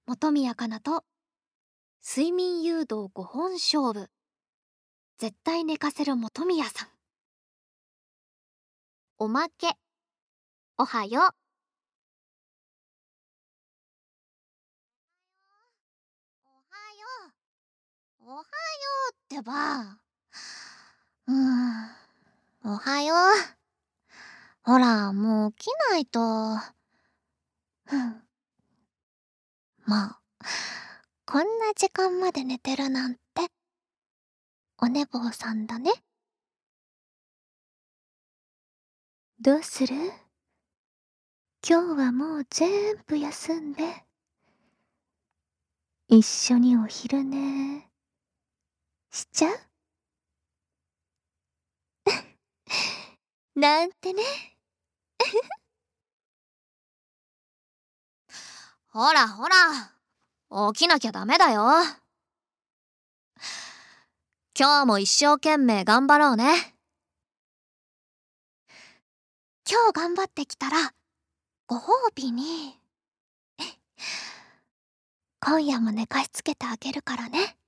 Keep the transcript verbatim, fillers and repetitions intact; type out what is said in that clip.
本宮かなと睡眠誘導ごほん勝負。絶対寝かせる本宮さん。おまけ。おはよう。おはよう。おはようってば。うーん。おはよう。ほら、もう起きないと。ふん。まあ、こんな時間まで寝てるなんて。お寝坊さんだね。どうする？今日はもう全部休んで、一緒にお昼寝しちゃう？なんてね。ほらほら、起きなきゃダメだよ。今日も一生懸命頑張ろうね。今日頑張ってきたら、ご褒美に、今夜も寝かしつけてあげるからね。